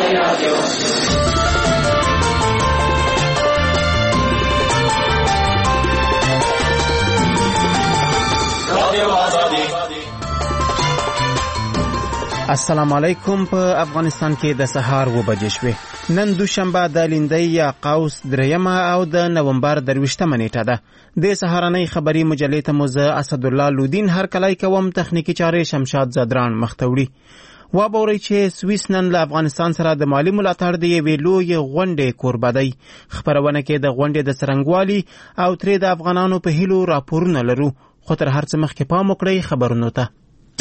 السلام علیکم. په افغانستان کې د سهار 2 بجې شوې. نن دوشنبه د لیندۍ یا قوس 3 او د نومبر 23 نیټه ده. د سهارنۍ خبري مجلې ته مو زه اسدالله لودین هرکلی کوم. تخنیکی چارې شمشاد زدران مختوړي. وابورئ چې سویس نن له افغانستان سره د مالی ملاتړ د یوې لویې غونډې کوربه دی. خپرونه کې د غونډې د څرنګوالي او ترې د افغانانو په هیلو راپورونه لرو. خو تر هر څه مخکې پام وکړئ خبرونو ته.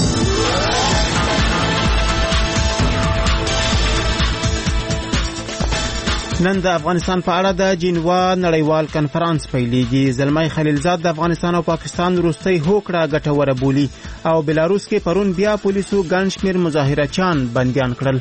نن د افغانستان په اړه د جنیوا نړیوال کنفرانس پیلېږي. زلمی خلیلزاد د افغانستان او پاکستان وروستۍ هوکړه ګټوره بولي او بلاروس کې پرون بیا پولیسو ګڼ شمېر مظاهرچیان بندیان کړل.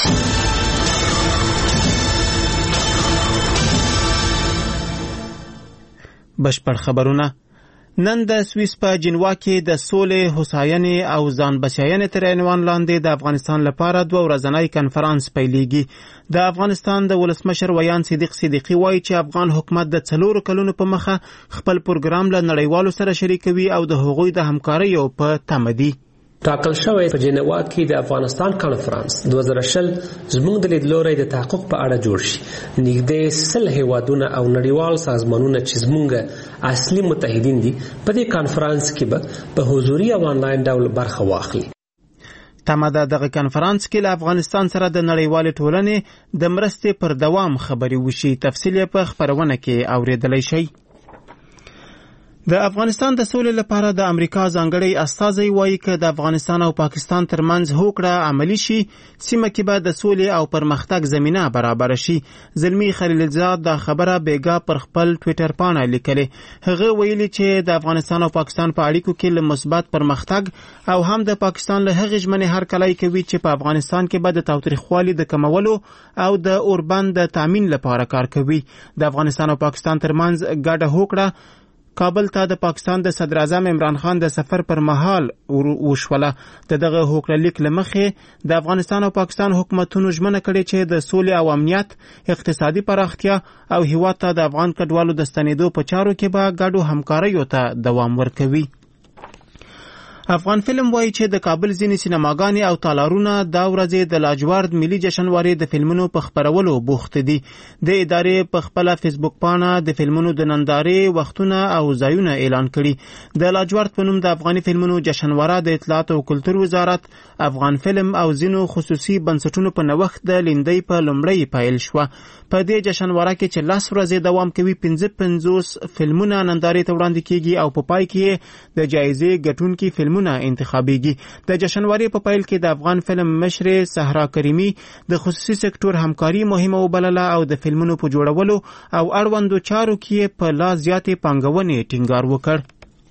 بشپړ خبرونه. نن د سویس په جنیوا کې د سولې، هوساینې او ځان بسیاینې تر عنوان لاندې د افغانستان لپاره 2 ورځنی کنفرانس پیلېږي. د افغانستان د ولسمشر ویان صدیق صدیقی وایي چې افغان حکومت د 4 کلونو په مخه خپل پروګرام له نړیوالو سره شریکوي او د هغوی د همکاریو په تمه دي. ټاکل شوی په جنیوا کې د افغانستان کانفرنس 2020 زموږ د لیدلوري د تحقق په اړه جوړ شي. نږدې 100 هیوادونه او نړیوال سازمانونه چې زموږ اصلي متحدین دي په دې کانفرنس کې به په حضوري او آنلاین ډول برخه واخلي. تمه ده دغه کانفرنس کې له افغانستان سره د نړیوال ټولنې د مرستې پر دوام خبرې وشي. تفصیل په خبرونه کې اوریدلای شئ. د افغانستان د سولې لپاره د امریکا ځانګړی استازی وایي چې د افغانستان او پاکستان ترمنځ هوکړه عملی شي، سیمه کې به د سولې او پرمختګ زمینه برابر شي. زلمی خلیلزاد دا خبره بیګا پر خپل ټوئیټر باندې لیکلې. هغه ویلي چې د افغانستان او پاکستان په اړیکو کې له مثبت پرمختګ او هم د پاکستان له هغې ژمنې هرکلی کوي چې په افغانستان کې به د تاوتریخوالي د کمولو او د اوربند د تامین لپاره کار کوي. د افغانستان او پاکستان ترمنځ ګډه هوکړه کابل ته د پاکستان د صدر اعظم عمران خان د سفر پر مهال وشوله. دغه هوکړه لیک له مخې د افغانستان او پاکستان حکومتونو ژمنه کړې چې د سولې او امنیت، اقتصادي پراختیا او هیواد ته د افغان کډوالو د ستنېدو په چارو کې به ګډو همکاریو ته دوام ورکوي. افغان فلم وایي چې د کابل ځینې سینماګانې او تالارونه دا ورځې د لاجورد ملي جشنوارې د فلمونو په خپرولو بوخت دي. د ادارې په خپل فیسبوک پاڼه د فلمونو د نندارې وختونه او ځایونه اعلان کړي. د لاجورد په نوم د افغاني فلمونو جشنواره د اطلاعات او کلتور وزارت، افغان فلم او ځینو خصوصي بنسټونو په نوښت د لیندۍ په لومړی پیل شوه. په دې جشنواره کې چې 10 ورځې دوام کوي 55 فلمونه نندارې ته وړاندې کیږي او په پای کې د جایزې ګټونکي فلمونه انتخابیږي. د جشنوارې په پیل کې د افغان فلم مشر صحرا کریمی د خصوصي سکتور همکاري مهمه وبلله او د فلمونو په جوړولو او اړوندو چارو کې په لا زیاتې پانګونې ټینګار وکړ.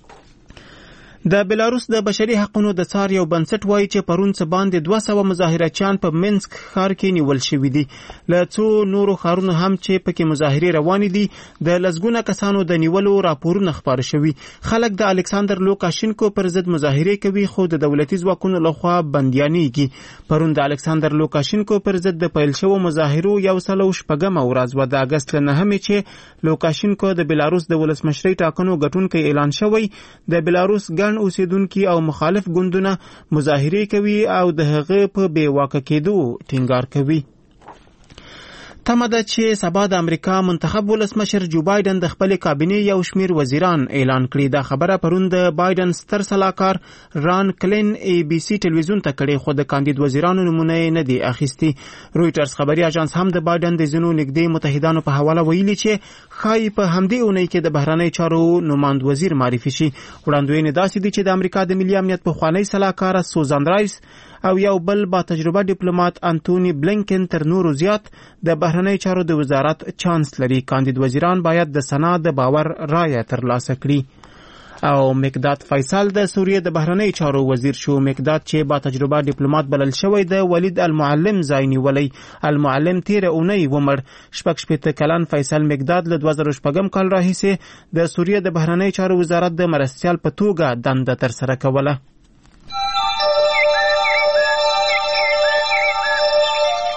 د بلاروس د بشري حقوقو د څار یو بنسټ وایي چې پرون څه باندې 200 مظاهرچیان په منسک ښار کې نیول شوي دي. له څو نورو ښارونو هم چې پکې مظاهرې روانې دي د لسګونه کسانو د نیولو راپورونه خپاره شوي. خلک د الکساندر لوکاشینکو پر ضد مظاهرې کوي خو د دولتي ځواکونو لخوا بندیانېږي. پرون د الکساندر لوکاشینکو پر ضد د پیل شوو مظاهرو 106 ورځ و د اګست له 9 چې لوکاشینکو د بلاروس د ولسمشرۍ ټاکنو ګټونکی اعلان شوی. د بلاروس اوسیدونکي او مخالف ګوندونه مظاهرې کوي او د هغه په بې واکه کېدو ټینګار کوي. تمه ده چې سبا د امریکا منتخب ولسمشر جو بایدن د خپل کابینې یو شمیر وزیران اعلان کړي. دا خبره پرون د بایدن ستر سلاکار ران کلین ABC ټلویزیون ته کړي خو د کاندید وزیرانو نمونه نه دي اخیستي. رویټرز خبري اژانس هم د بایدن د ځینو نږدې متحدانو په حواله ویلي چې خای په همدې اونۍ کې د بهرنی چارو نماند وزیر معرفي شي. وړاندوینې داسې دي چې د امریکا د ملي امنیت پخوانی سلاکار سوزان رایس او یو بل با تجربه ډیپلوماټ انټونی بلینکن تر نورو زیات د بهرنی چارو د وزارت چانس لري. کاندید وزیران باید د سنا د باور رایه ترلاسه کړي. او مقداد فیصل د سوریه د بهرنی چارو وزیر شو. مقداد چې با تجربه ډیپلوماټ بلل شوی د ولید المعلم ځای نیولی. المعلم تیر اونۍ ومړ. 66 کلن فیصل مقداد له 2006 کال راهیسې د سوریه د بهرنی چارو وزارت د مرستیال په توګه دنده ترسره کوله.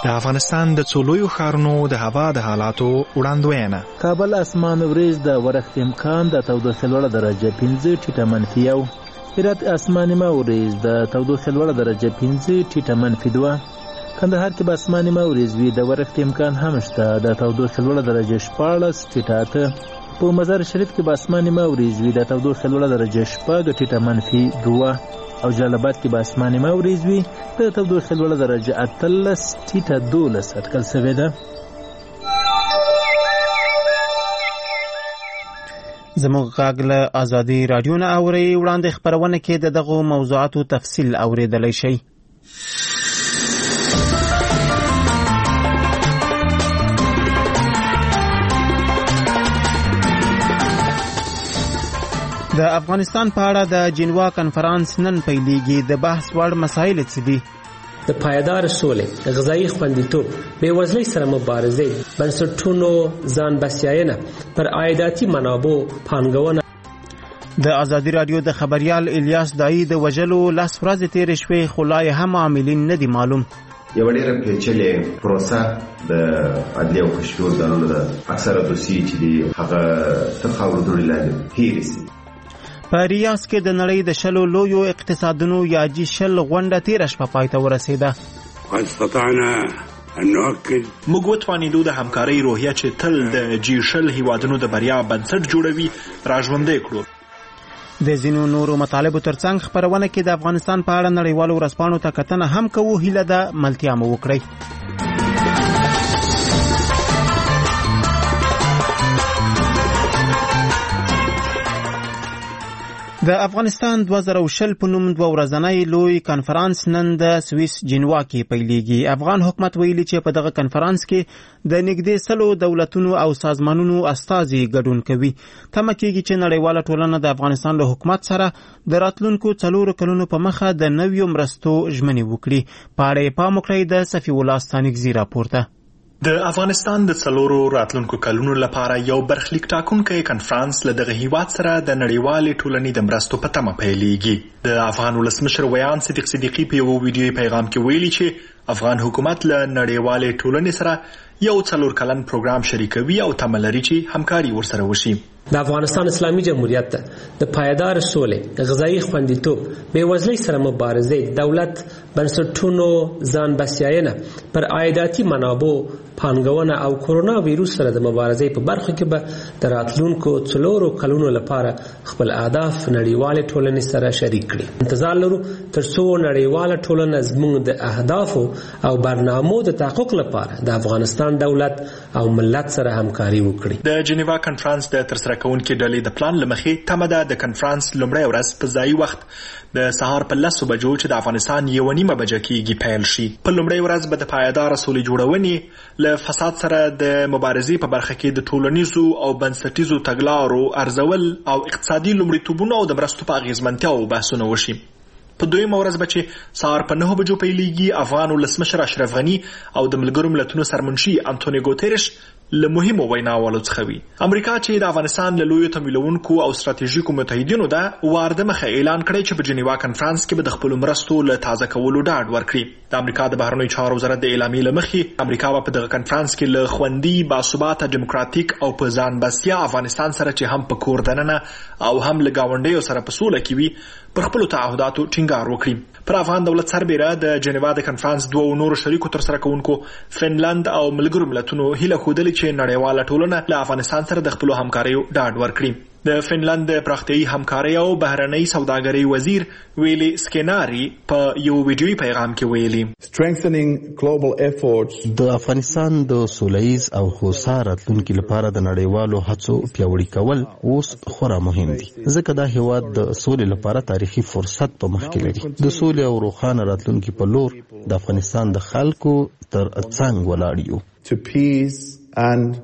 د افغانستان د څو لویو ښارونو د هوا د حالاتو وړاندوینه. کابل اسمان وریځ د ورښت امکان د تودوخې لوړه درجه 5 ټیټه منفي 1. هرات اسماني وریځ د تودوخې لوړه درجه 5 ټیټه منفي 2. کندهار کې به اسماني وریځ وي د ورښت امکان هم شته د تودوخې لوړه درجه 14 ټیټه 8. په مزار شریف کې به اسماني وریځ وي د تودوخې لوړه درجه 6 ټیټه منفي 2. او جلال آباد کې به اسماني وریځ وي د تودوخې لوړه درجه 18 ټیټه 12 اټکل شوې ده. زموږ غږ له ازادي راډیو نه اورئ. وړاندې خپرونه کې د دغو موضوعاتو تفصیل اورېدلی شئ. د افغانستان په اړه د جنوا کنفرانس نن پیلېږي. د بحث وړ مسایل څه دي؟ د پایدار سولې، غذایي خوندیتوب، بېوزلۍ سره مبارزې، بنسټونو ځان بسیاینه، پر عایداتي منابعو پانګونه. د ازادي راډیو د خبریال الیاس دایی د وژلو 10 ورځې تېرې شوې، خو لا یې هم عاملین نه دي معلوم. یو ډېره پیچلې پروسه د عدلیې او کشفي ارګانونو ده. اکثره دوسیې چې دي هغه تر خاورو دوړې لاندې هېرې سي. په ریاض کې د نړۍ د 10 لویو اقتصادونو یا G20 غونډه تېره شپه پای ته ورسېده. موږ وتوانېدو د همکارۍ روحیه چې تل د G20 هیوادونو د بریا بنسټ جوړوي راژوندی کړو. د ځینو نورو مطالبو ترڅنګ خپرونه کې د افغانستان په اړه نړیوالو ورځپاڼو ته کتنه هم کوو. هیله ده ملتیا مو وکړئ. د افغانستان 2020 په نوم 2 ورځنی لوی کنفرانس نن د سویس جنوا کې پیلېږي. افغان حکومت ویلي چې په دغه کنفرانس کې د نږدې 100 دولتونو او سازمانونو استازي ګډون کوي. تمه کېږي چې نړیواله ټولنه د افغانستان له حکومت سره د راتلونکو 4 کلونو په مخه د نویو مرستو ژمنې وکړي. په اړه یې پام وکړئ. د صفي الله ستانکزي راپورته. د افغانستان د 4 راتلونکو کلونو لپاره یو برخلیک ټاکونکی کنفرانس له دغه هیواد سره د نړیوالې ټولنې د مرستو په تمه پیلېږي. د افغان ولسمشر ویان صدیق صدیقي په یو ویډیویي پیغام کې ویلي چې افغان حکومت له نړیوالې ټولنې سره یو 4 کلن پروګرام شریکوي او تمه لري چې همکاري ورسره وشي. د افغانستان اسلامي جمهوریت د پایدار سولې، غذایي خوندیتوب، بېوزلۍ سره مبارزې، دولت بنسټونو ځان بسیاینه، پر عایداتي منابعو پانګونه او کرونا ویروس سره د مبارزې په برخه کې به د راتلونکو 4 کلونو لپاره خپل اهداف نړیوالې ټولنې سره شریک کړي. انتظار لرو ترڅو نړیواله ټولنه زموږ د اهدافو او برنامو د تحقق لپاره د افغانستان دولت او ملت سره همکاري وکړي. د جنیوا کنفرانس د ترسره کوونکې ډلې د پلان له مخې تمه ده د کنفرانس لومړی ورځ په ځایي وخت د سهار په 10 بجو چې د افغانستان 1:30 بجه کېږي پیل شي. په لومړی ورځ به د پایدار سولې جوړونې له فساد سره د مبارزې په برخه کې د ټولنیزو او بنسټیزو تګلارو ارزول او اقتصادي لومړیتوبونو او د مرستو په اغیزمنتیا او بحثونه وشي. په دویمه ورځ به چې سهار په 9 بجو پیلېږي، افغان ولسمشر اشرف غني او د ملګرو ملتونو سرمنشي انټونیو ګوتریش له مهمو ویناوالو څخه وي. امریکا چې د افغانستان له لویو تمویلونکو او ستراتیژیکو متحدینو ده وار د مخه اعلان کړی چې په جنیوا کنفرانس کې به د خپلو مرستو له تازه کولو ډاډ ورکړي. د امریکا د بهرنیو چارو وزارت د اعلامیې له مخې امریکا به په دغه کنفرانس کې له خوندي، باثباته، ډیموکراتیک او په ځان بسیا افغانستان سره چې هم په کور دننه او هم له ګاونډیو سره په سوله کې وي پر خپلو تعهداتو ټینګار وکړي. پر افغان دولت سربیره د جنیوا د کنفرانس 2 نورو شریکو ترسره کوونکو فنلند او ملګرو ملتونو هیله ښودلې چې نړیواله ټولنه له افغانستان سره د خپلو همکاریو ډاډ ورکړي. د فنلند د پراختیایي همکارۍ او بهرنۍ سوداګرۍ وزیر ویلي سکیناري په یو ویډیویي پیغام کې ویلي د افغانستان د سولهییز او هوسا راتلونکي لپاره د نړیوالو هڅو پیاوړي کول اوس خورا مهم دي، ځکه دا هیواد د سولې لپاره تاریخي فرصت په مخ کې لري. د سولې او روښانه راتلونکي په لور د افغانستان د خلکو تر څنګ ولاړ یو.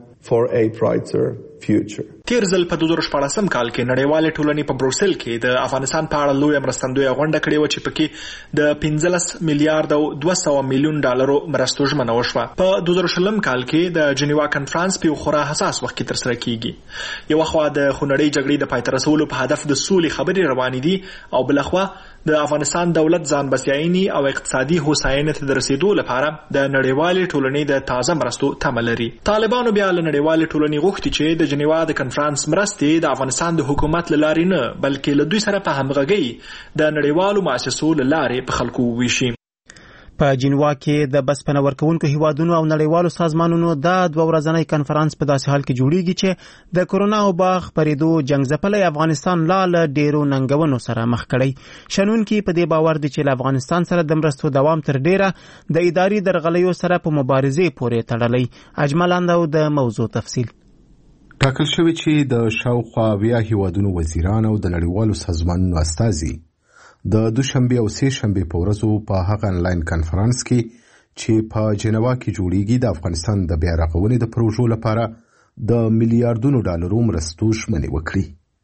تیر ځل په 2014 کال کې نړیوالې ټولنې په بروسل کې د افغانستان په اړه لویه مرستندویه غونډه کړې وه چې پکې د 15 میلیارډ او 200 میلیون ډالرو مرستو ژمنه وشوه. په 2020 کال کې د جنیوا کنفرانس په خورا حساس وخت کې ترسره کیږي. یو خوا د خونړۍ جګړې د پای ته رسولو په هدف د سولې خبرې روانې دي او بل خوا د افغانستان دولت ځان بسیایني او اقتصادي هوساینې ته د رسیدو لپاره د نړیوالې ټولنې د تازه مرستو تمه لري. طالبانو بیا له نړیوالې ټولنې غوښتي چې د جنیوا د کنفرانس مرستې د افغانستان د حکومت له لارې نه بلکې له دوی سره په همغږۍ د نړیوالو مؤسسو له لارې په خلکو وویشي. په جنیوا کې د بسپنه ورکوونکو هیوادونو او نړیوالو سازمانونو د 2 ورځنی کنفرانس په داسې حال کې جوړیږي چې د کورونا وبا خپرېدو جنګ افغانستان له ډیرو ننګونو سره مخ کړی. شنونکي په دې باور دي چې افغانستان سره د مرستو دوام تر ډیره د اداري درغلیو سره په مبارزې پورې تړلی. اجمل اندو د موضوع تفصیل. ټاکل شوی چې د شاوخوا 20 هیوادونو وزیران او د نړیوالو سازمانونو استازي د دوشنبه او سه شنبه په ورځو په هغه انلاین کنفرانس کې چې په جنیوا کې جوړیږي د افغانستان د بیا رغونې د پروژو لپاره د میلیارډونو ډالرو مرستو ژمنې وکړي.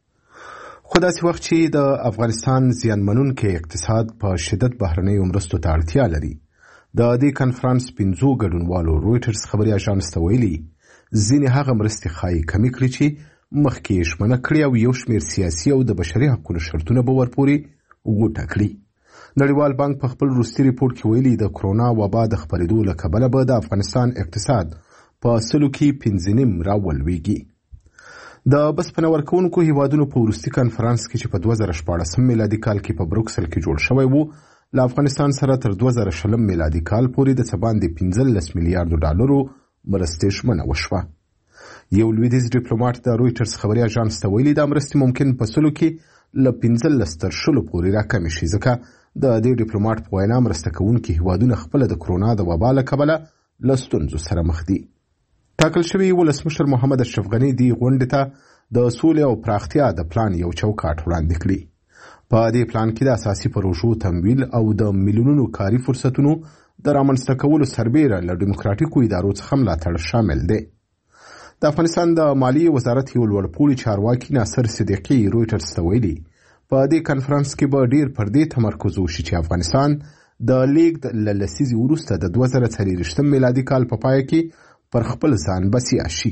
خو داسې وخت چې د افغانستان زیانمنونکي اقتصاد په شدت بهرنیو مرستو ته اړتیا لري، د دې کنفرانس 5 ګډونوالو رویټرز خبري اژانس ته ویلي ځینې هغه مرستې ښایي کمې کړي چې مخکې ژمنه کړې او یو شمېر سیاسي او د بشري حقوقو شرطونه به ورپورې وټاکلي. نړیوال بانک په خپل وروستي ریپورت کې ویلي د کرونا وبا د خپرېدو له کبله به د افغانستان اقتصاد په 100 کې 5.5 راولویږي. د بسپنه ورکوونکو هیوادونو په وروستي کنفرانس کې چې په 2014 میلادي کال کې په بروکسل کې جوړ شوی وو، له افغانستان سره تر 2020 میلادي کال پورې د څه باندې 15 میلیارډ ډالرو مرستې ژمنه وشوه. یو لویدیځ ډیپلوماټ د رویټرز خبري اژانس ته ویلي دا مرستې ممکن په 100 کې له 15 تر 20 پورې راکمې شي، ځکه د دې ډیپلوماټ په وینا مرسته کوونکي هیوادونه خپل د کرونا د وبا له کبله له ستونزو سره مخ دي. ټاکل شوی ولسمشر محمد اشرف غني دې غونډې ته د سولې او پراختیا د پلان یو چوکاټ وړاندې کړی. په دې پلان کې د اساسي پروژو تمویل او د میلیونونو کاري فرصتونو د رامنځته کولو سربیره له ډیموکراتیکو ادارو څخه ملاتړ شامل دی. د افغانستان د مالیې وزارت یو لوړپوړي چارواکي ناصر صدیقي رویټرز ته ویلي په دې کنفرانس کې به ډیر پر دې تمرکز وشي چې افغانستان د لیږد له لسیزې وروسته د 2024 میلادي کال په پای کې پر خپل ځان بسیا شي.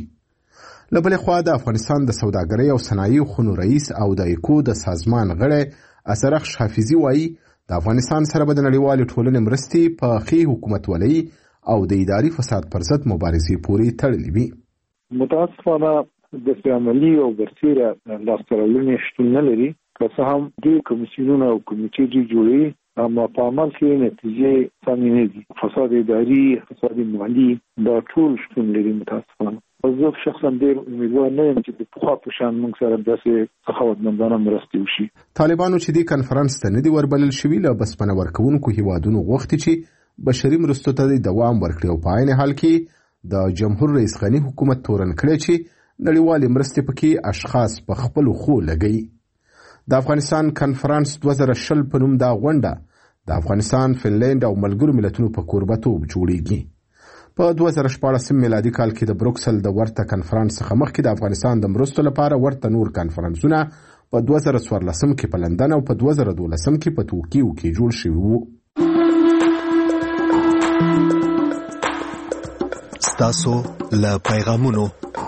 له بلې خوا د افغانستان د سوداګرۍ او صنایعو خونو رئیس او د ایکو د سازمان غړی اثرخش حافظي وایي د افغانستان سره به د نړیوالې ټولنې مرستې په ښې حکومتولۍ او د اداري فساد پر ضد مبارزې پورې تړلې وي. متاسفانه د عملي او برسیره لاسته راوړنې شتون نه لري، که څه هم ډېر کمیسیونونه او کمیټې جوړوي اما په عمل کې نتیجې سمې نه دي. فساد اداري، فساد مالي دا ټول شتون لري. متاسفانه زه شخصا ډېر امیدوار نه یم چې د پخوا په شان موږ سره داسې سخاوتمندانه مرستې وشي. طالبانو چې دې کنفرانس ته نه دي وربلل شوي، له بسپنه ورکوونکو هیوادونو غوښتي چې بشري مرستو ته دوام ورکړي او په عین حال کې د جمهور رئیس غني حکومت تورن کړی چې نړیوالې مرستې پکې اشخاص په خپلو خو لګوي. د افغانستان کنفرانس 2020 په نوم دا غونډه د افغانستان، فنلند او ملګرو ملتونو په کوربتوب جوړیږي. په 2014 میلادي کال کې د بروکسل د ورته کنفرانس څخه مخکې د افغانستان د مرستو لپاره ورته نور کنفرانسونه په 2014 کې په لندن او په 2012 کې په توکیو کې جوړ شوي وو. ستاسو له پیغامونو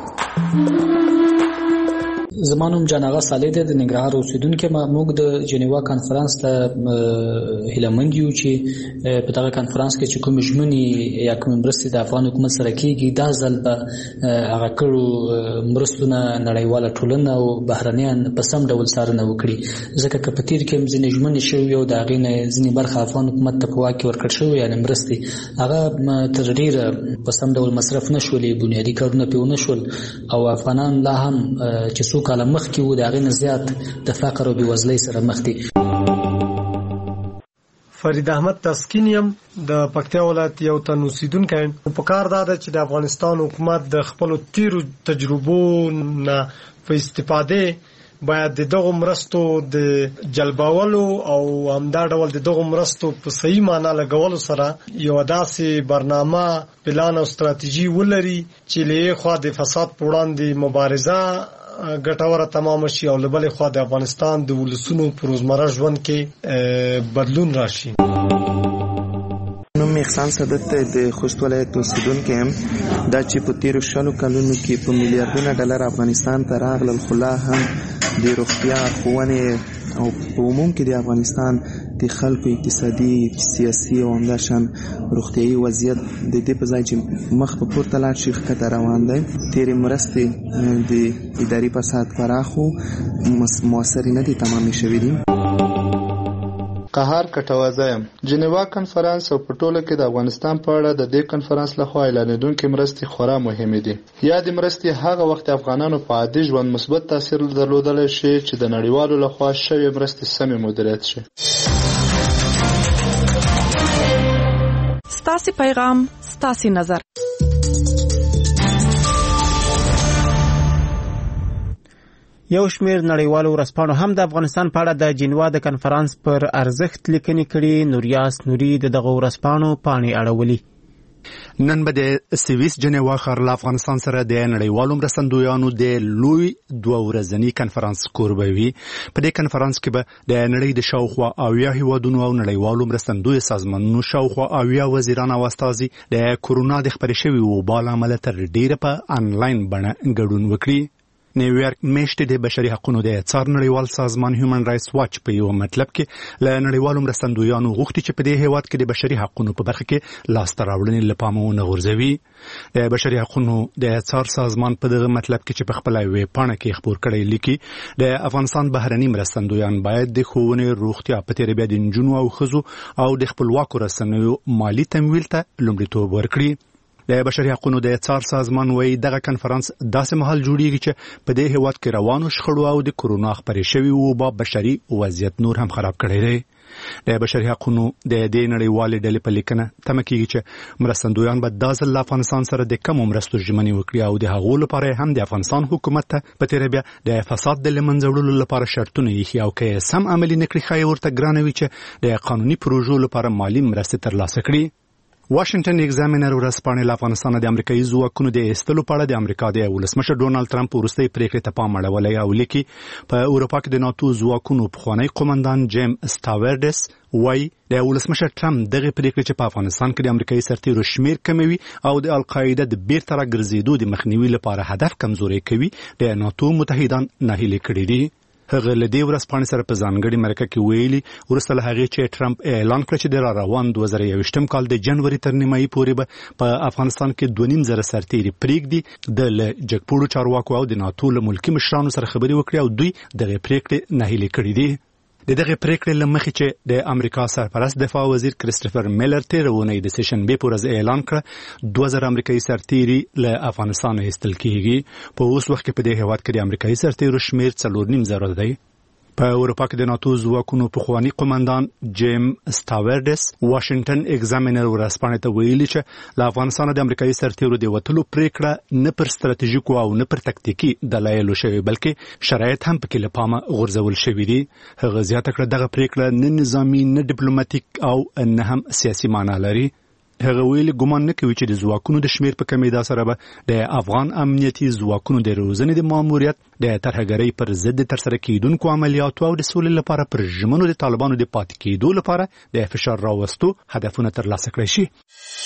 زمانوم جناغه صالح د ننګرهار اوسیدونکو موږ د جنیوا کانفرنس ته هیلمند یو چې په دغه کانفرنس کې چې کوم ژمنې یا کوم مرستې د افغان حکومت سره کیږي دا ځل به هغه کړو مرستونه نړیواله ټولنه او بهرنیان په سم ډول څارنه وکړي، ځکه که په تیر کې ځینې ژمنې شوي او د هغې نه ځینې برخه افغان حکومت ته په واک کې ورکړل شوې یعنې مرستې هغه تر ډېره په سم ډول مصرف نه شولې، بنیادي کارونه پرې ونه شول او افغانان لا هم چې څو کاله مخکې وو د هغې نه زیات د فقر او بېوزلۍ سره مخ دي. فرید احمد تسکین یم د پکتیا ولایت یو تن اوسیدونکی یم. په کار دا ده چې د افغانستان حکومت د خپلو تیرو تجربو نه په استفادې باید د دغو مرستو د جلبولو او همدا ډول د دغو مرستو په صحیح معنا لګولو سره یو داسې برنامه، پلان او ستراتیژي ولري چې له یوې خوا د فساد په وړاندې مبارزه ګټوره تمام شي او له بلې خوا د افغانستان د ولسونو په روزمره ژوند کې بدلون راشي. نوم احسان صدق ته د خوست ولایت اوسیدونکی یم. دا چې په تیرو 60 کلونو کې په میلیارډونه ډالر افغانستان ته راغلل، خو لا هم د روغتیا، ښوونې او په عموم کې د افغانستان د خلکو اقتصادي سیاسي او همداشان روغتیايي وضعیت د دې په ځای چې مخ په پورته لاړ شي ښکته روان دی. تېرې مرستې د اداري فساد پراخو موثرې نه دي تمامې شوې دي. قهار کټوازه یم. جنیوا کنفرانس او په ټوله کې د افغانستان په اړه د دې کنفرانس لخوا اعلانېدونکې مرستې خورا مهمې دي. یادې مرستې هغه وخت افغانانو په عادي ژوند مثبت تاثیر درلودلی شي چې د نړیوالو لخوا شوې مرستې سمې مدیریت شي. ستاسې پیغام ستاسې نظر. یو شمیر نړیوالو ورځپاڼو هم د افغانستان په اړه د جنیوا د کنفرانس پر ارزښت لیکنې کړي. نوریاس نوري دغه ورځپاڼو پاڼې اړولي. نن به د سویس جنیوا ښار له افغانستان سره د نړیوالو مرستندویانو د لوی 2 ورځني کنفرانس کوربوي. په دې کنفرانس کې به د نړۍ د شاوخوا 80 هیوادونو او نړیوالو مرستندوی سازمانونو شاوخوا 80 وزیران او استازي د کورونا د خپرې شوې وبا له امله تر ډیره په انلاین بڼه ګډون وکړي. نیویارک میاشتې د بشري حقوقو د څار نړیوال سازمان هیومن رائټس واچ په یو مطلب کې له نړیوالو مرستندویانو غوښتي چې په دې هیواد کې د بشري حقوقو په برخه کې لاسته راوړنې له پامه ونه غورځوي. د بشري حقوقو د څار سازمان په دغه مطلب کې چې په خپل ویب پاڼه کې خبر کړی لیکي د افغانستان بهرني مرستندویان باید د ښوونې، روغتیا، په تیر بیا د نجونو او ښځو او د خپلواکو رسنیو مالی تمویل ته لومړیتوب ورکړي. د بشري حقوقو د څار سازمان وایي دغه کنفرانس داسې مهال جوړیږي چې په دې هیواد کې روانو شخړو او د کورونا خپرې شوې وبا بشري وضعیت نور هم خراب کړی دی. د بشري حقوقو د دې نړیوالې ډلې په لیکنه تمه کیږي چې مرستندویان به د ځل افغانستان سره د کم مرستو ژمنې وکړي او د هغو لپاره هم د افغانستان حکومت ته په تیر بیا د فساد د لمنځه وړلو لپاره شرطونه یې او که سم عملي نکړي خای ورته ګرانوي چې د قانوني پروژو لپاره مالی مرستې ترلاسه کړي. واشنگټن ایگزامینر ورځپاڼې له افغانستان د امریکایي ځواکونو د ایستلو په اړه د امریکا د ولسمشر ډونالد ټرمپ وروستۍ پریکړې ته پام اړولی او لیکي په اروپا کې د ناتو ځواکونو پخوانی قومندان جیم سټاورډس وایي د ولسمشر ټرمپ دغه پریکړې چې په افغانستان کې د امریکایي سرتیرو شمیر کموي او د القاعده د بیرته راګرځېدو د مخنیوي لپاره هدف کمزوري کوي د ناتو متحدان ناهیلي کړي دي. هغه له دې ورځپاڼې سره په ځانګړي مرکه کې ویلي وروسته له هغې چې ټرمپ اعلان کړ چې د روان 2021 کال د جنوري تر نیمایي پورې به په افغانستان کې 2.5 سرتیري پرېږدي د جګپوړو چارواکو او د ناتو له ملکي مشرانو سره خبرې وکړي او دوی دغه پریکړې ناهیلي کړي دي. د دغه پریکړې له مخې چې د امریکا سرپرست دفاع وزیر کریستوفر میلر تېره اونۍ د سیشنبې په ورځ اعلان کړ 2000 امریکایي سرتیري له افغانستان ایستل کیږي. په اوس وخت کې په دې هیواد کې د امریکایي سرتیرو شمیر 4.5 دی. په اروپا کې د ناتو ځواکونو پخوانی قومندان جیم سټاورډس واشنگټن ایگزامینر ورځپاڼې ته ویلي چې له افغانستان د امریکایي سرتیرو د وتلو پریکړه نه پر ستراتیژیکو او نه پر تکتیکي دلایلو شوی بلکې شرایط هم پکې له پامه غورځول شوي دي. هغه زیاته کړه دغه پریکړه نه نظامی نه ډیپلوماټیک او نه هم سیاسي معنا لري. هغه ویلي ګمان نه کوي چې د ځواکونو د شمیر په کمیدا سره به د افغان امنیتي ځواکونو د روزنې د ماموریت د ترهګرۍ پر ضد ترسره کیدونکو عملیاتو او د سولې لپاره پر ژمنو د طالبانو د پاتې کېدو لپاره د فشار راوستو هدفونه ترلاسه کړي شي.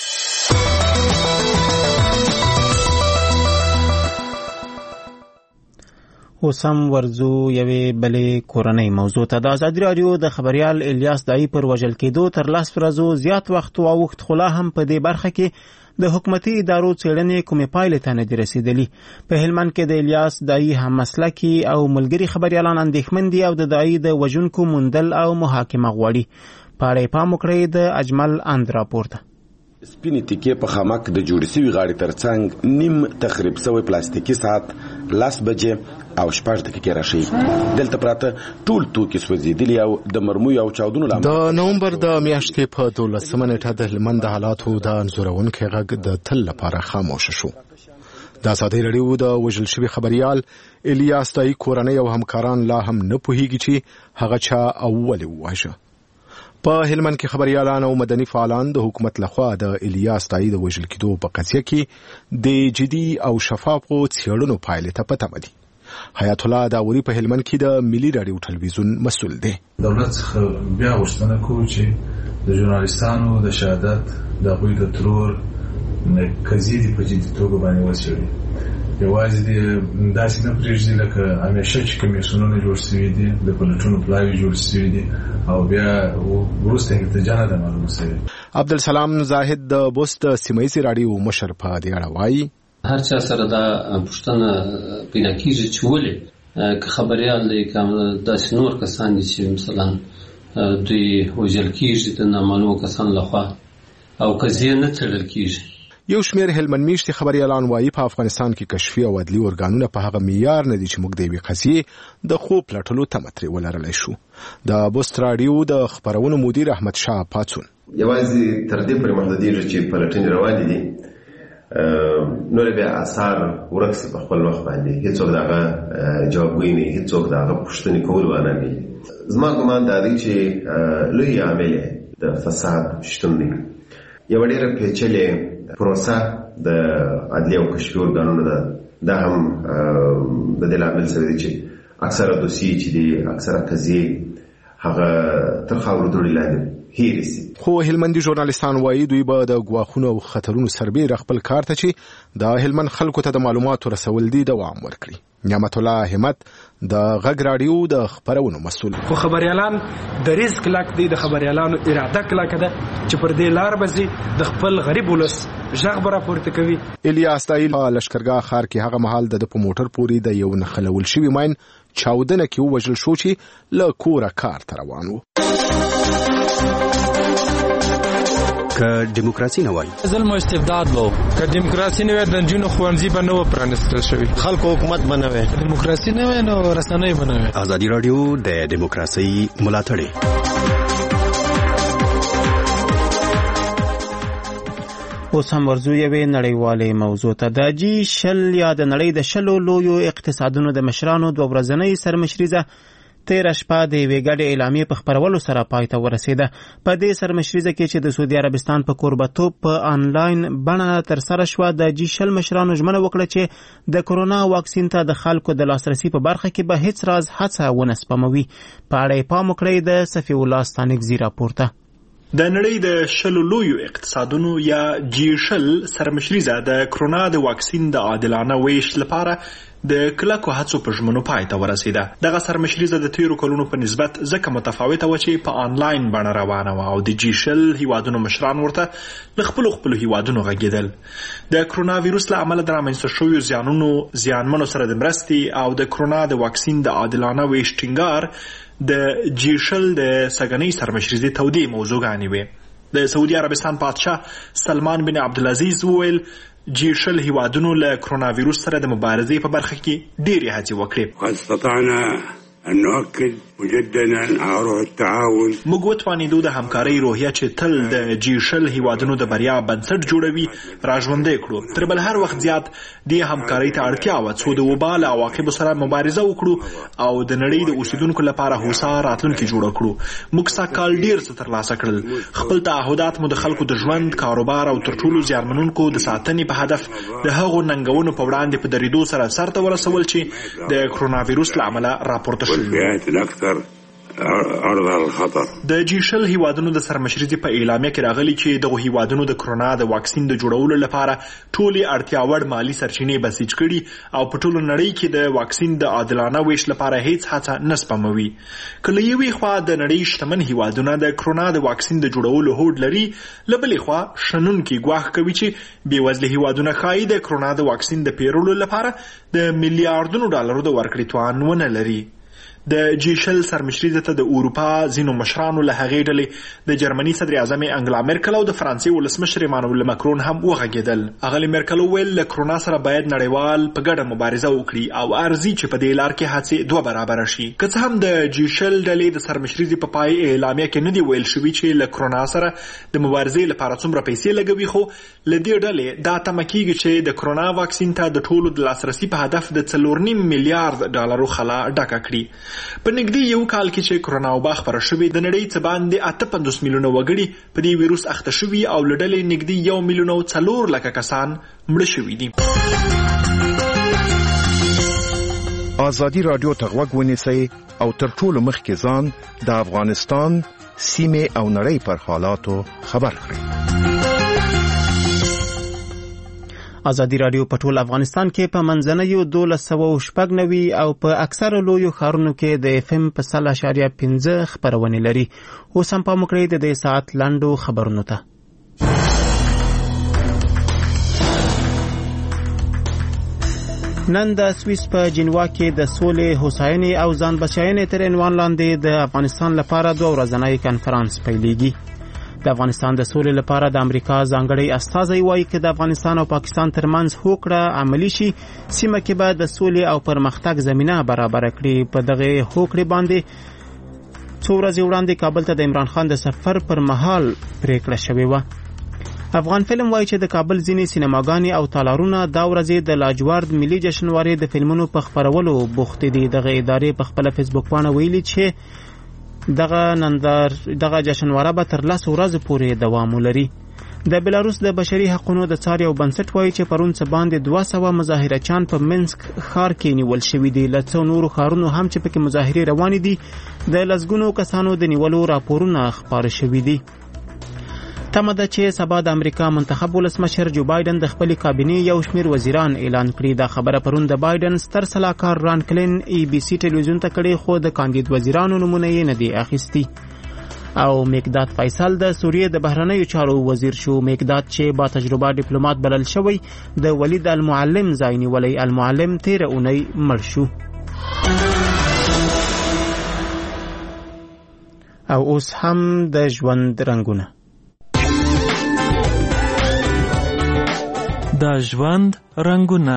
اوس هم ورځو یوې بلې کورنۍ موضوع ته. د ازادي راډیو د خبریال الیاس داعی پر وژل کېدو تر 10 ورځو زیات وخت واوښت، خو لا هم په دې برخه کې د حکومتي ادارو څېړنې کومې پایلې ته نه دي رسېدلي. په هلمند کې د الیاس داعی هم مسلکي او ملګري خبریالان اندېښمن دي او د داعی د وژونکو موندل او محاکمه غواړي. په اړه یې پام وکړئ د اجمل اند راپور ته. سپینې تیکې په خامک د جوړې سوي غاړې ترڅنګ نیم تخریب سوی پلاستیکي ساعت 10 بجې او 6 دقیقې راشي. دلته پراته ټول توکي سوځېدلي او د مرمویو او چاودنو له د نومبر د میاشتې په 12 نیټه د هلمند د حالاتو د انځورونکي غږ د تل لپاره خاموش شو. د ازادي راډیو د وژل شوي خبریال الیاس داعی کورنۍ او همکاران لا هم نه پوهیږي چې هغه چا او ولې وواژه. په هلمند کې خبريالان او مدني فعالان د حکومت لخوا د الیاس داعی د وژل کېدو په قضیه کې د جدي او شفافو څېړنو پایلې ته په تمه دي. حیات الله داوري په هلمند کې د ملي راډیو ټلویزیون مسؤل دی. دولت څخه بیا غوښتنه کوي چې د ژورنالیستانو د شهادت د غوی د ترور قضیې په جدي توګه باندې وڅېړي. یوازې داسې نه پرېږدي لکه همیشه چې کمیسیونونه جوړ شوي دي د پلټنو پلاوي جوړ شوي دي او بیا وروسته ارتجاع نه ده معلومه شوې. عبدالسلام زاهد د بوست سیمهییزې راډیو مشر په دې اړه وایي هر چا سره دا پوښتنه پیدا کېږي چې ولې که خبریال دی که داسې نور کسان دي چې مثلا دوی وژل کېږي د نامعلومو کسانو لخوا او قضیې نه څېړل کېږي. یو شمېر هلمند میشتي خبریالان وایي په افغانستان کې کشفي او عدلي ارګانونه په هغه معیار نه دي چې موږ د یوې قضیې د خوب پلټلو تمه ترې ولرلی شو. د بوست راډیو د خپرونو مدیر احمد شاه پاڅون یوازې تر دې پورې محدودېږي چې پلټنې روانې دي نور بیا اثار ورک شي په خپل وخت باندې هیڅوک دغه جوابګویي نه هیڅوک دغه پوښتنې کول ونه کوي. زما ګمان دا دی چې لوی عامل د فساد شتون دی. یو ډېره پیچلې پروسه د عدلي او کشفي ارګانونو ده. دا هم د دې لامل سره دی چې اکثره دوسیې چې دي اکثره قضیې هغه تر خاورو دوړې لاندې هېرې شي. خو هلمندي ژورنالیستان وایي دوی به د ګواښونو او خطرونو سربیره خپل کار ته چې د هلمند خلکو ته د معلوماتو رسول دي دوام ورکړي. نعمت الله همت د غږ راډیو د خپرونو مسؤل. خو خبريالان د ریسک لاک دي، د خبريالانو اراده کلک ده چې پر دې لار بزي د خپل غریب ولس ژغ برا پورته کوي. الیاس دایل لشکرګاه ښار کې هغه مهال د په موټر پورې د یو نخلول شوی ماین چاودنه کې وژل شو چې له کوره کار ته روان و. که دیموکراسي نه وای ظلم او استبداد وو، که دیموکراسي نه وای د جنونو خوانځي به نو پرانستل شوی، خلکو حکومت بنوي، دیموکراسي نه وای نو رسنۍ بنوي. ازادي رادیو د دیموکراسي ملاتړي. اوس هم ورځو یوې نړیوالې موضوع ته. د G20 یا د نړۍ د 10 لویو اقتصادونو د مشرانو 2 ورځنۍ سرمشریزه تیره شپه د یوې ګډې اعلامیې په خپرولو سره پای ته ورسېده. په دې سرمشریزه کې چې د سعودي عربستان په کوربه‌توب په آنلاین بڼه ترسره شوه، د G20 مشرانو ژمنه وکړه چې د کرونا واکسین ته د خلکو د لاسرسي په برخه کې به هیڅ راز هڅه ونه سپموي. په اړه یې پام وکړئ د صفي الله ستانکزي راپورته. د نړۍ د 10 لویو اقتصادونو یا G20 سرمشریزه د کرونا د واکسین د عادلانه ویش لپاره د کلکو هڅو په ژمنو پای ته ورسېده. دغه سرمشریزه د تیرو کلونو په نسبت ځکه متفاوته و چې په آنلاین بڼه روانه وه او د G20 هیوادونو مشران ورته له خپلو هیوادونو غږېدل. د کرونا ویروس له امله د رامنځته شویو زیانمنو سره د مرستې او د کرونا د واکسین د عادلانه ویش ټینګار د G20 د سګنۍ سرمشریزې تودې موضوعګانې وې. د سعودي عربستان پادشاه سلمان بن عبدالعزیز وویل G20 هیوادونو له کرونا ویروس سره د مبارزې په برخه کې ډېرې هڅې وکړې. موږ وتوانېدو د همکارۍ روحیه چې تل د G20 هیوادونو د بریا بنسټ جوړوي راژوندی کړو. تر بل هر وخت زیات دې همکارۍ ته اړتیا وه څو د وبا له عواقبو سره مبارزه وکړو او د نړۍ د اوسیدونکو لپاره هوسا راتلونکي جوړه کړو. موږ سږکال ډېر څه ترلاسه کړل. خپل تعهدات مو د خلکو د ژوند، کاروبار او تر ټولو زیانمنونکو د ساتنې په هدف د هغو ننګونو په وړاندې په درېدو سره سرته ورسول چې د کرونا ویروس له امله راپورته شوي. د G20 هیوادونو د سرمشریزې په اعلامیه کې راغلي چې دغه هیوادونو د کرونا د واکسین د جوړولو لپاره ټولې اړتیا وړ مالی سرچینې بسیج کړي او په ټولو نړۍ کې د واکسین د عادلانه ویش لپاره هیڅ هڅه نه سپموي. که له یوې خوا د نړۍ شتمن هیوادونه د کرونا د واکسین د جوړولو هوډ لري، له بلې خوا شنونکي ګواښ کوي چې بېوزله هیوادونه ښایي د کرونا د واکسین د پیرلو لپاره د میلیاردونو ډالرو د ورکړې توان ونه لري. د G20 سرمشریزه ته د اروپا ځینو مشرانو له هغې ډلې د جرمني صدر اعظم انګلا میرکل او د فرانسې ولسمشر ایمانوئل مکرون هم وغږېدل. اغلې میرکل وویل له کرونا سره باید نړیوال په ګډه مبارزه وکړي او ارزي چې په دې لار کې هڅې 2 برابره شي. که څه هم د G20 ډلې د سرمشریزې په پای اعلامیه کې نه دی ویل شوي چې له کرونا سره د مبارزې لپاره څومره پیسې لګوي، خو له دې ډلې دا تمه کېږي چې د کرونا واکسین ته د ټولو د لاسرسي په هدف د 4.5 میلیارد ډالرو خلا ډکه کړي. په نږدې یو کال کې چې کرونا وبا خپره شوې، د نړۍ څه باندې 58 میلیونه وګړي په دې ویروس اخته شوي او له ډلې نږدې 1 میلیون او 4 لکه کسان مړه شوي دي. ازادي رادیو ته غوږ ونیسئ او تر ټولو مخکې ځان د افغانستان سیمې او نړۍ پر حالاتو خبر کړئ. ازادي رادیو په ټول افغانستان کې په منځنیو 1290 او په اکثره لویو ښارونو کې د FM په 100.5 خبرونه لري. اوس هم پام وکړئ د دې ساعت لاندو خبرونو ته. نن د سویس په جنوا کې د سولې، هوساینې او ځان بچاینې تر عنوان لاندې د افغانستان لپاره 2 ورځنی کنفرانس پیلېږي. د افغانستان د سولې لپاره د امریکا ځانګړی استازی وایي چې د افغانستان او پاکستان ترمنځ هوکړه عملی شي، سیمه کې به د سولې او پرمختګ زمینه برابر کړي. په دغه هوکړې باندې څو ورځې وړاندې کابل ته د عمران خان د سفر پر مهال پریکړه شوې وه. افغان فلم وایي چې د کابل ځینې سینماګانې او تالارونه دا ورځې د لاجورد ملي جشنوارې د فلمونو په خپرولو بوخت دي. دغه ادارې په خپل فیسبوک باندې ویلي چې دغه جشنواره به تر 10 ورځې پورې دوام ولري. د بلاروس د بشري حقوقو د څار یو بنسټ وایي چې پرون څه باندې 200 مظاهرچیان په منسک ښار کې نیول شوي دي. له څو نورو ښارونو هم چې پکې مظاهرې روانې دي د لسګونو کسانو د نیولو راپورونه خپاره شوي دي. تمه ده چې سبا د امریکا منتخب ولسمشر جو بایدن د خپل کابینې یو شمیر وزیران اعلان کړي. دا خبره پرون د بایدن ستر سلاکار ران کلین ABC ټلویزیون ته کړي، خو د کاندید وزیرانو نمونه یې نه دي اخیستي. او میکداد فیصل د سوریې د بهرنیو چارو وزیر شو. میکداد چې با تجربه ډیپلوماټ بلل شوی د ولید المعلم ځای نیولی. المعلم 13 اونۍ مړ شو. او اوس هم د ژوند رنګونه. د ژوند رنګونه.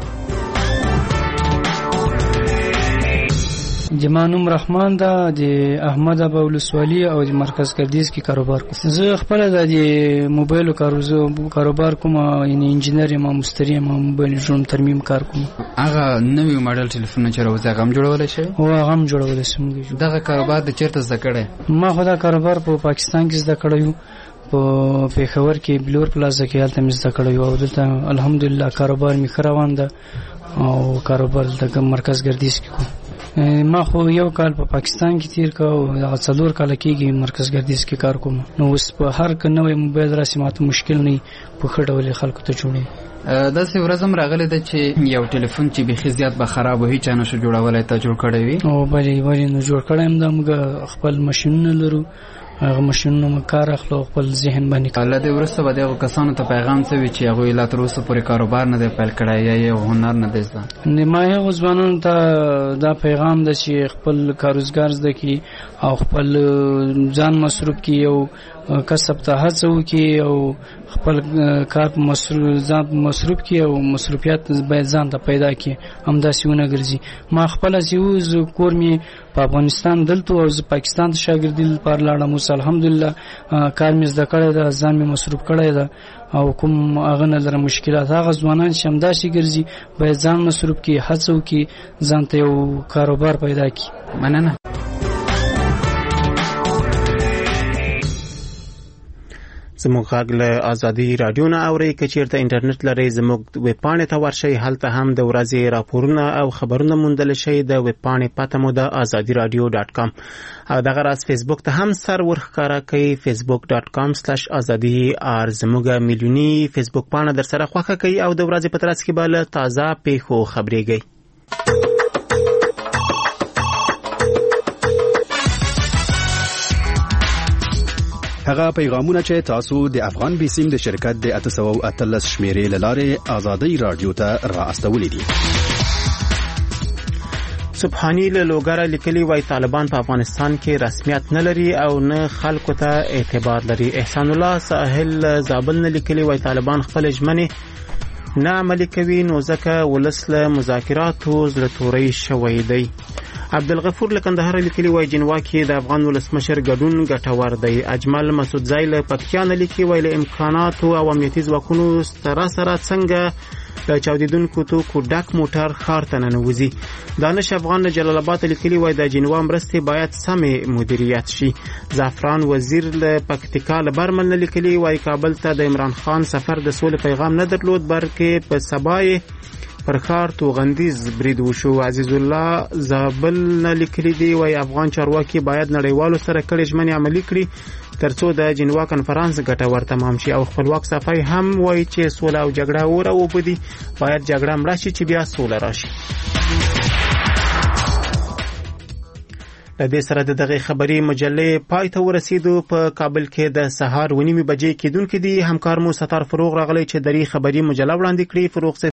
جمانوم رحمان دا د احمد ابا ولسوالی او د مرکز کردیز کې کاروبار کوم. زه خپل د موبایل کاروبار کوم، یعنی انجینر یم، مستری یم، موبایل جوړم ترمیم کار کوم. هغه نوې ماډل ټلیفون چې راوځي هغه هم جوړول شي؟ او هغه هم جوړول شي. دغه کاروبار د چیرته زده کړی؟ ما خو دا کاروبار په پاکستان کې زده کړی، په پیښور کې بلور پلازا کې هلته مې زده کړی او دلته الحمدلله کاروبار مې ښه روان ده او کاروبار د مرکز ګردیز کې کوم. ما خو یو کال په پاکستان کې تیر کا او هغه 4 کال کېږي مرکز ګردیز کې کار کوم. نو اوس په هر نوې موبایل راسي ماته مشکل نه په خړډول خلکو ته جوړي. داسې ورځم راغلی ده چې یو ټلیفون چې بیخي زیات به خراب وي هیڅ نه شو جوړولای، ته جوړ کړی وي؟ او بلې نو جوړ کړی یم. دا موږ خپل ماشینونه لرو، هغه ماشینونه مو کار اخلو خپل ذهن باندې. الله دې ورسته به دغه کسانو ته پیغام څه وي چې هغه لا تر اوسه پورې کاروبار نه دی پیل کړی یا یو هنر نه دی زده؟ ما هغه ځوانانو ته دا پیغام ده چې خپل کاروزګار زده کړي او خپل ځان مصروف کړي او کسب ته هڅه وکړي او خپل کار په مصروف کړي او مصروفیت باید ځان ته پیدا کړي. همداسې ونه ګرځي. ما خپل سیوز کور مې په افغانستان دلته او پاکستان ته شاګردي لپاره لاړم. اوس الحمدلله کار مې زده کړی ده، ځان مې مصروف کړی ده او کوم هغه نه لرم مشکلات. هغه ځوانان چې همداسې ګرځي باید ځان مصروف کړي، هڅه وکړي، ځان ته یو کاروبار پیدا کړي. مننه. زموږ غږ له ازادي رادیو نه اورئ. که چیرته انټرنیټ لرئ زموږ ویب پاڼې ته ورشئ، هلته هم د ورځې راپورونه او خبرونه موندلی شئ. د ویب پاڼې پته مو د azadiradio.com او دغه راز فیسبوک ته هم سر ورښکاره کوي، facebook.com/azadi.r. زموږ میلیوني فیسبوک پاڼه در سره خوښه کوي او د ورځې په ترڅ کې به له تازه پیښو خبرېږئ. هغه پیغامونه چې تاسو د افغان بیسیم د شرکت د 813 شمیرې لاره آزادی رادیو ته را استولې دي. سبحانی له لوګره لیکلي وای طالبان په افغانستان کې رسمیت نه لري او نه خلکو ته اعتبار لري. احسان الله ساحل زابل نه لیکلي وای طالبان خپل ژمنې نه عملي کوي نو ځکه ولس له مذاکراتو زړه توري شوی دی. عبدالغفور لکندهار لیکلی وای جنوا کې د افغان ولسمشر ګډون ګټور دی. اجمل مسعودزی له پکتیا نه لیکي وای له امکاناتو او امنیتي ځواکونو سره څنګه چاودیدونکو توکو ډک موټر ښار ته ننوځي. دانش افغان جلال آباد لیکلی وای د جنوا مرستې باید سمې مدیریت شي. زعفران وزیر له پکتیکا له برمل نه لیکلی وای کابل ته د عمران خان سفر د سولې پیغام نه درلود بلکې په سبای پر ښار توغندیز برید وشو. عزیز الله زابل نه لیکلی دی وای افغان چارواکي باید نړیوالو سره کړي ژمنې عملي کړي ترڅو د جنوا کنفرانس ګټور تمام شي او خپلواک صفای هم وایي چې سوله او جګړه وبدي باید جګړه مړه شي چې بیا سوله راشي. د دې سره د دغه خبري مجلې پای ته ورسېدو. په کابل کې د سهار 9:30 بجې کېدونکې دي. همکار مو ستار فروغ راغلی چې دری خبري مجله وړاندې کړي. فروغ